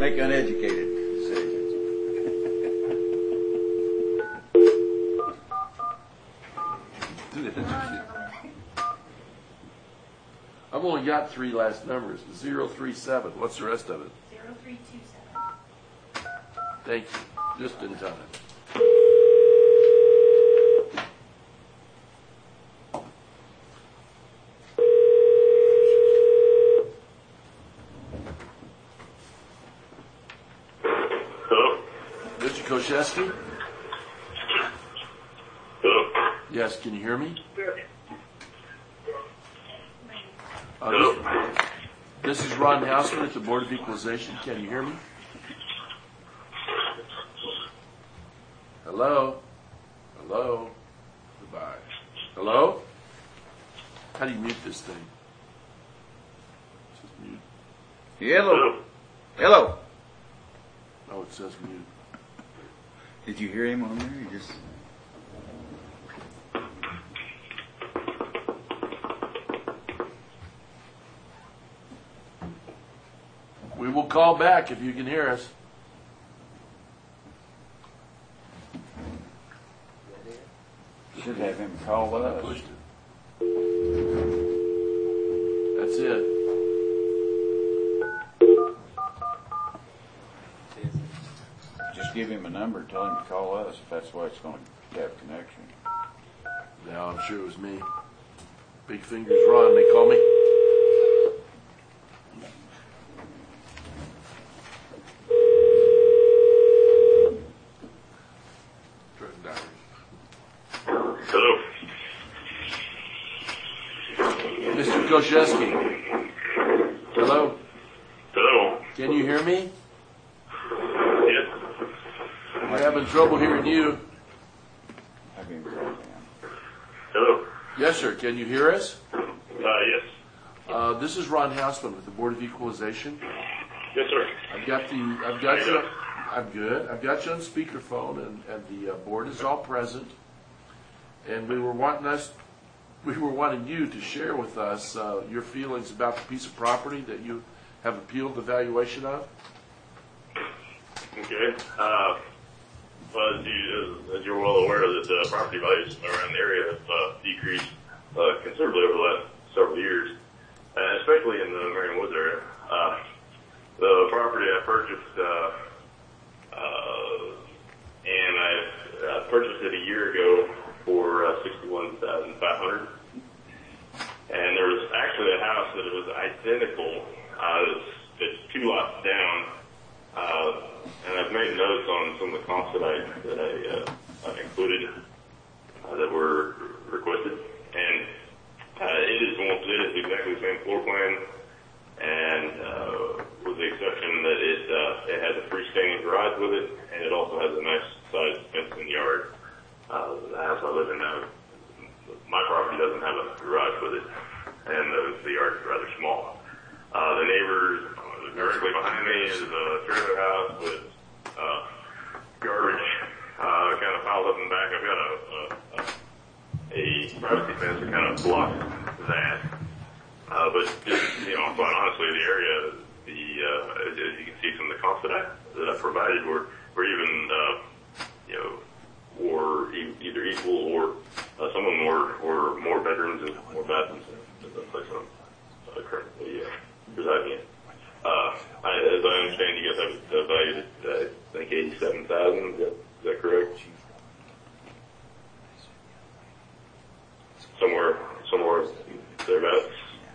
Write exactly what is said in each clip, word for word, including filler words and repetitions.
make uneducated decisions. I've only got three last numbers. Zero three seven. What's the rest of it? Zero three two seven. Thank you. Just in time. Hello? Mister Koshesky? Hello? Yes, can you hear me? Uh, Hello? this, this is Ron Houseman at the Board of Equalization. Can you hear me? Hello? Hello? Goodbye. Hello? How do you mute this thing? Just mute. Hello. Hello. Oh, it says mute. Did you hear him on there? You just. We will call back if you can hear us. Should have him call I us. pushed it. That's it. Just give him a number and tell him to call us if that's why it's going to have connection. No, I'm sure it was me. Big Fingers Ron, they call me. Hello? Mister Koshesky. Hello? Hello? Can you hear me? Yes? I'm having trouble hearing you. Have him call down. Hello? Yes, sir. Can you hear us? Uh, yes. Uh, this is Ron Houseman with the Board of Equalization. Yes, sir. I've got the, I've got you, I'm good. I've got you on speakerphone, and, and the uh, board is all present. And we were wanting us, we were wanting you to share with us uh, your feelings about the piece of property that you have appealed the valuation of. Okay. Uh, well, as, you, as, as you're well aware, that uh, property values around the area have uh, decreased uh, considerably over the last several years, and especially in the Marion Woods area. Uh, the property I purchased, uh, uh, and I uh, purchased it a year ago for uh, sixty-one thousand five hundred dollars. And there was actually a house that was identical. Uh, it's, it's two lots down. Uh, and I've made notes on some of the comps that I, that I uh, uh, included uh, that were requested. And uh, it is almost it is exactly the same floor plan, and uh, with the exception that it uh, it has a freestanding garage with it, and it also has a nice sized fenced-in yard. Uh, the house I live in now, my property doesn't have a garage with it, and the, the yard is rather small. Uh, the neighbors uh, directly behind me is a trailer house with uh, garbage uh, kind of piled up in the back. I've got a, a, a privacy fence that kind of blocks that. Uh, but just, you know, quite honestly, the area, the uh, as you can see from the comps that I that I provided, were were even uh, you know. or e- either equal or uh, some of them were, were more bedrooms and more bathrooms than the place I'm uh, currently uh, residing in. Uh, I, as I understand, you guys have uh, valued at, uh, I think, eighty-seven thousand dollars. Is that, is that correct? Somewhere, somewhere thereabouts.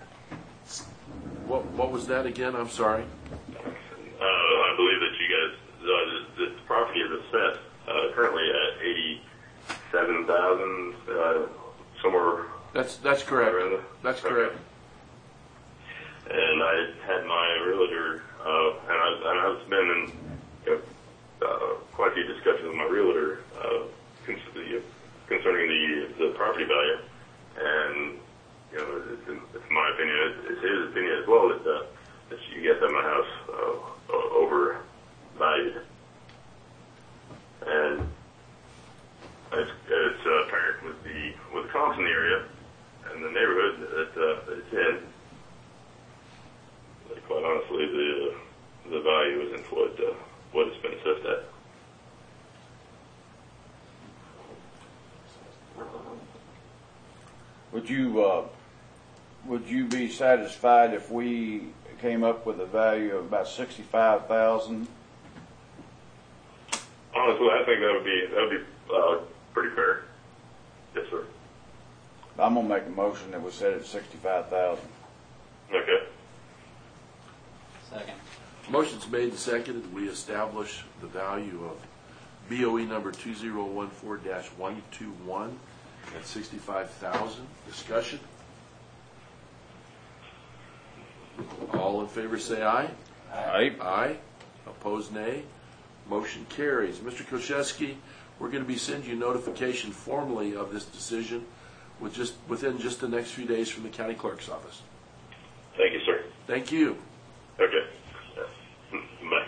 What what was that again? I'm sorry. Uh, I believe that you guys, uh, the, the property is assessed Uh, currently at eighty-seven thousand, uh, somewhere. That's that's correct. Around That's okay. correct. And I had my realtor, uh, and, I, and I've been in you know, uh, quite a few discussions with my realtor uh, concerning, concerning the the property value, and you know, it's, it's my opinion, it's his opinion as well that uh, that you guys have my house uh, overvalued. And it's, it's uh, apparent with the with the comps in the area and the neighborhood that, uh, that it's in. That quite honestly, the the value is than what uh, what it's been assessed at. Would you, uh, would you be satisfied if we came up with a value of about sixty-five thousand? Honestly, I think that would be that would be uh, pretty fair. Yes, sir. I'm gonna make a motion that we set it at sixty-five thousand. Okay. Second. Motion's made and seconded. We establish the value of B O E number two zero one four dash one two one at sixty-five thousand. Discussion? All in favor say aye. Aye. Aye. Opposed, nay. Motion carries. Mister Koszewski, we're going to be sending you notification formally of this decision with just within just the next few days from the county clerk's office. Thank you, sir. Thank you. Okay. Yeah. Bye.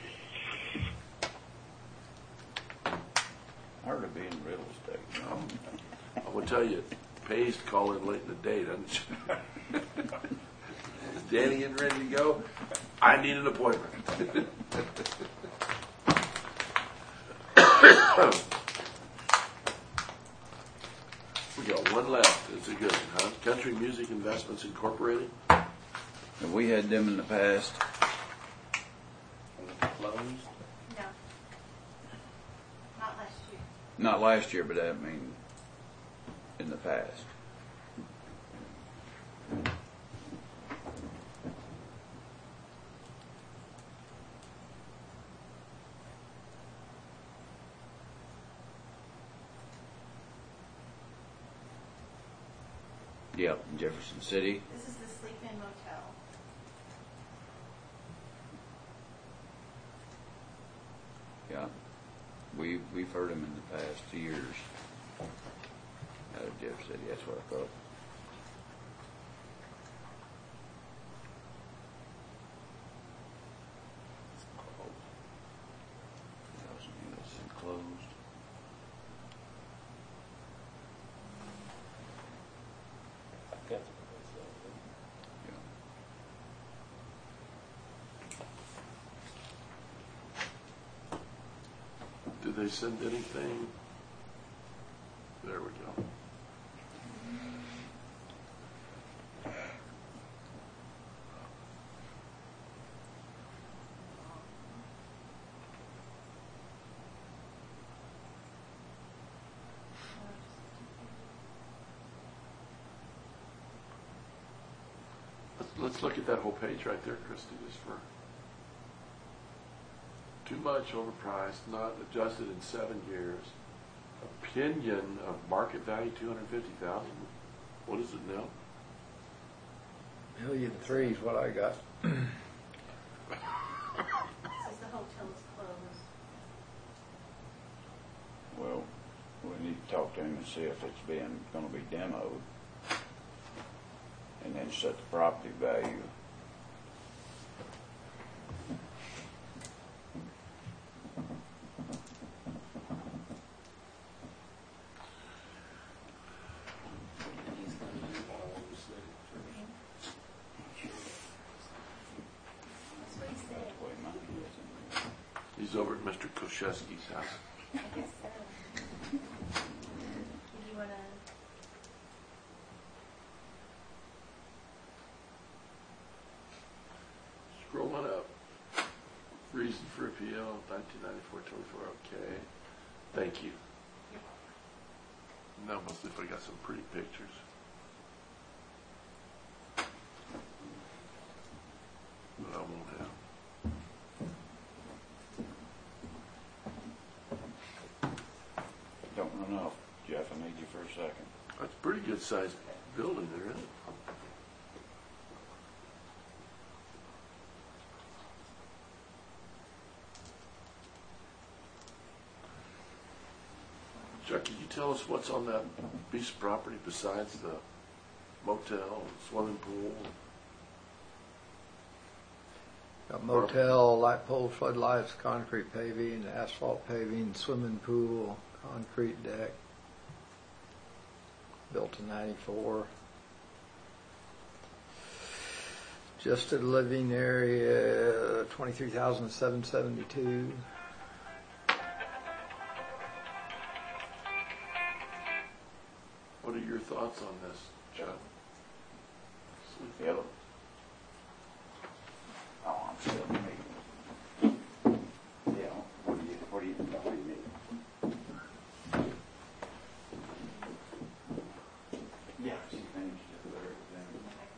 Hard to be in real estate. Um, I will tell you, it pays to call in late in the day, doesn't it? Is Danny getting ready to go? I need an appointment. We got one left. It's a good one, huh? Country Music Investments Incorporated. Have we had them in the past? Closed. No. Not last year. Not last year, but I mean, in the past. Yep, in Jefferson City. This is the Sleep Inn Motel. Yeah, we we've heard them in the past years out of Jeff City. That's what I thought. Thousand units enclosed. Okay. Yeah. Did they send anything? There we go. Let's, let's look at that whole page right there, Christie, just for too much overpriced, not adjusted in seven years. Opinion of market value two hundred fifty thousand. What is it now? Million three is what I got. It says the hotel is closed. Well, we need to talk to him and see if it's being going to be demoed, and then set the property value. That's what he said. That's the way mine is. He's over at Mister Koszewski's house. I guess so. Do you want to? Scrolling up. Reason for appeal, nineteen ninety-four twenty-four, okay. Thank you. Now mostly if I got some pretty pictures. But I won't have. Don't run off, Jeff. I need you for a second. That's a pretty good sized building there, isn't it? Chuck, can you tell us what's on that piece of property besides the motel, swimming pool? Got motel, light poles, floodlights, concrete paving, asphalt paving, swimming pool, concrete deck. Built in ninety-four. Adjusted living area, twenty-three thousand seven seventy-two. What are your thoughts on this, John? Sleep yellow. Oh, I'm still making. Yeah, what do you, what do you, what do you need? Yeah, she finished it with everything.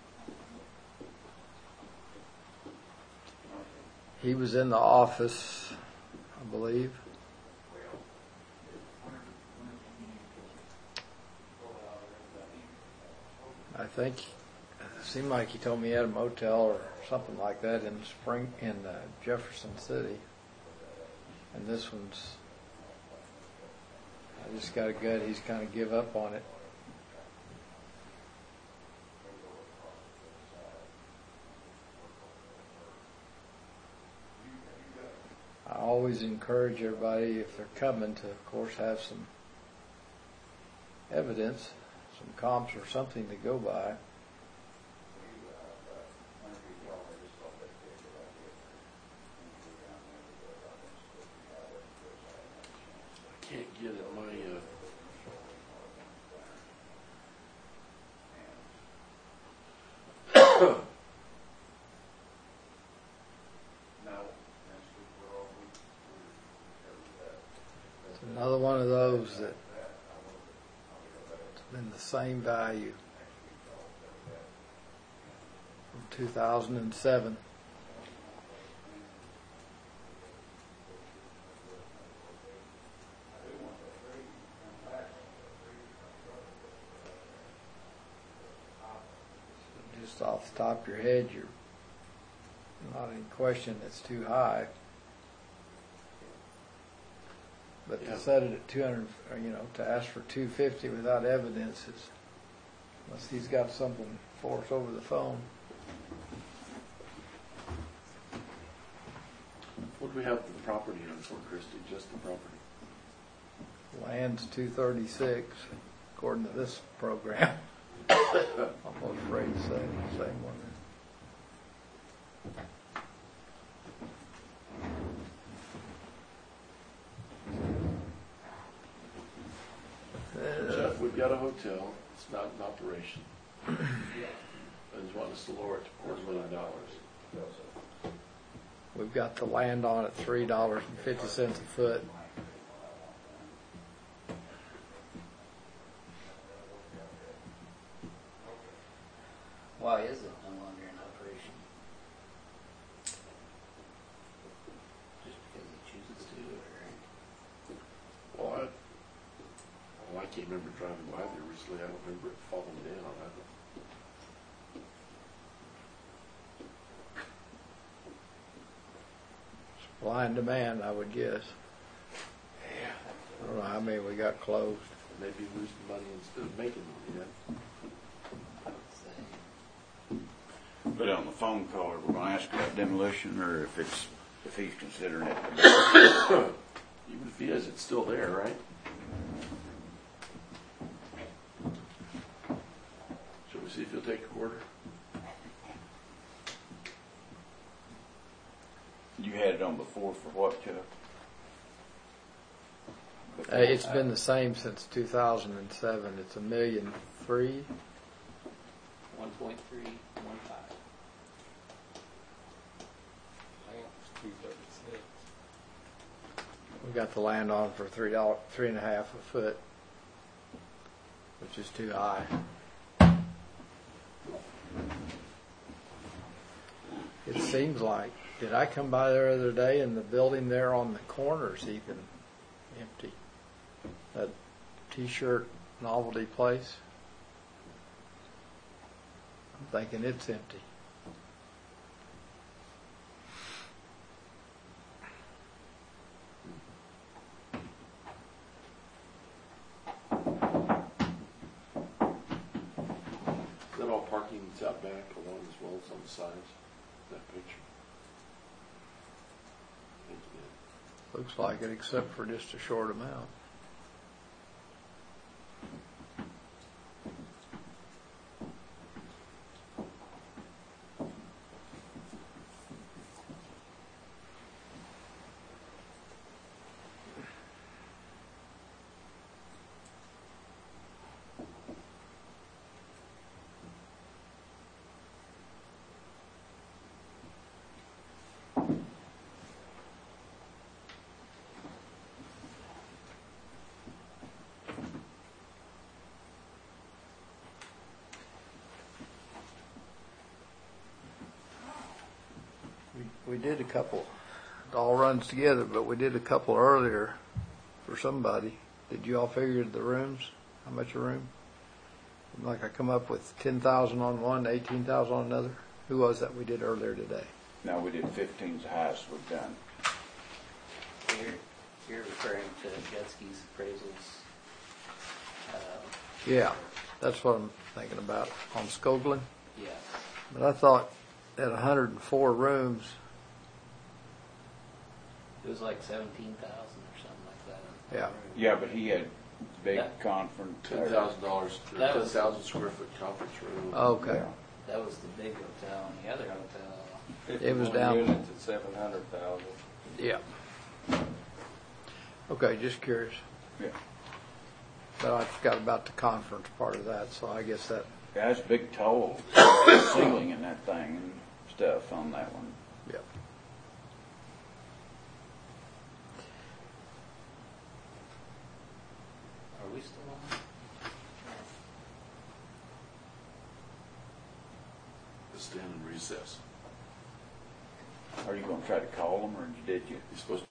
He was in the office, I believe. I think, it seemed like he told me he had a motel or something like that in Spring, in uh, Jefferson City. And this one's, I just got a gut he's kind of give up on it. I always encourage everybody, if they're coming, to, of course, have some evidence, some comps or something to go by. I can't get it. My uh, It's another one of those that it's been the same value from two thousand seven. Just off the top of your head, you're not in question it's too high. But Yeah. to set it at two hundred, or, you know, to ask for two fifty without evidence is, unless he's got something for us over the phone. what do we have the property on for, Christie? Just the property. Land's two thirty-six, according to this program. Almost afraid to say the same one. Uh, Jeff, we've got a hotel. It's not in operation. I just want us to lower it to quarter million dollars. We've got the land on at three dollars and fifty cents a foot. Why is it no longer in operation? Just because he chooses to, or? Well, I, well, I can't remember driving by there recently. I don't remember it falling down. I don't, Supply and demand, I would guess. yeah. I don't know how many we got closed. Maybe losing money instead of making money. Yeah. I would say. But on the phone call, we're gonna ask about demolition, or if it's, if he's considering it. Even if he is, it's still there, right? Shall we see if he'll take a quarter? You had it on before for what, Chuck? Uh, It's been the same since two thousand seven. It's a million three. One point three, one five. two thirty-six. We got the land on for three dollars, three and a half a foot, which is too high. It seems like, did I come by there the other day and the building there on the corner's even empty? That T-shirt novelty place? I'm thinking it's empty. Is that all parking that's out back along as well as on the sides? That picture. Thank you. Looks like it, except for just a short amount. we did a couple, it all runs together, but we did a couple earlier for somebody. Did you all figure the rooms? How much a room? Like I come up with ten thousand on one, eighteen thousand on another? Who was that we did earlier today? No, we did fifteen's the highest we've done. You're, you're referring to Gutsky's appraisals. Uh, Yeah, that's what I'm thinking about on Skoglin. yeah. But I thought at one hundred four rooms, It was like seventeen thousand or something like that. Yeah. Yeah, but he had big That- conference. Ten thousand dollars, That ten was- thousand square foot conference room. okay. Yeah. That was the big hotel, and the other hotel, It was down- fifty-one units at seven hundred thousand. Yeah. Okay, just curious. Yeah. But I forgot about the conference part of that, so I guess that, Yeah, that's big toll ceiling in that thing and stuff on that one. yeah. are we still on? Let's stand in recess. Are you gonna try to call them or did you? You're supposed to